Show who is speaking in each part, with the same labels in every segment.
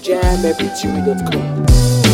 Speaker 1: jammepg.com.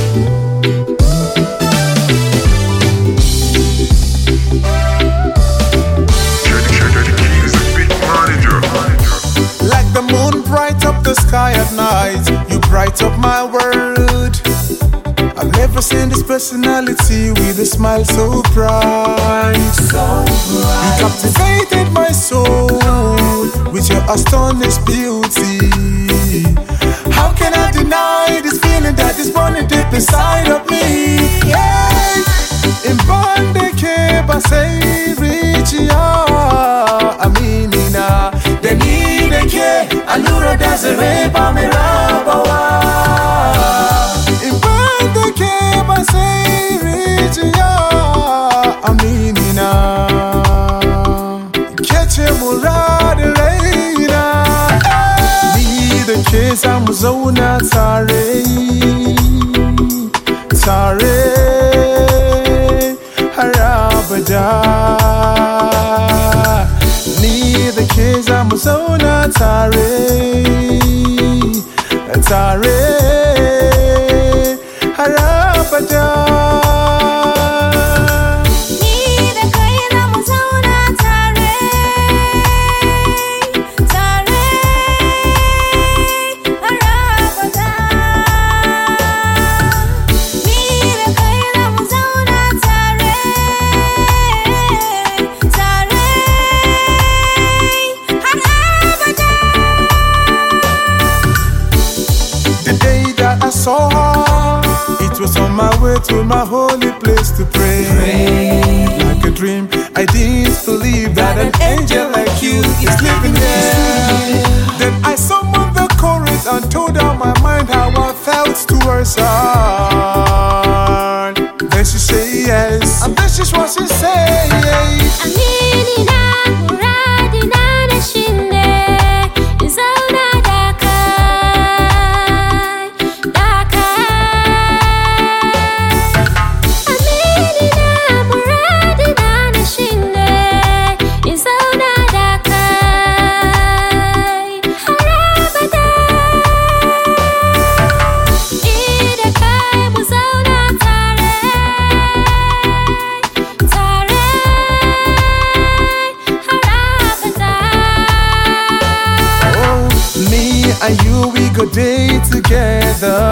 Speaker 2: Like the moon bright up the sky at night, you bright up my world. I've never seen this personality with a smile so bright. You captivated my soul with your astonished beauty. How can I deny this feeling that is burning deep inside of me? Yeah. In bande ke basai richiya aminina deni deke alura dazere pamirabawa. In bande ke basai richiya aminina keche murad reina ni deke zamu zauna tare tare harabada ni da ke za mu zauna tare tare harabada. I saw her, it was on my way to my holy place to pray. Like a dream, I didn't believe that an angel like you is living here. Then I summoned the courage and told her my mind how I felt towards her. Then she said yes, and this is what she said. And you, we go day together.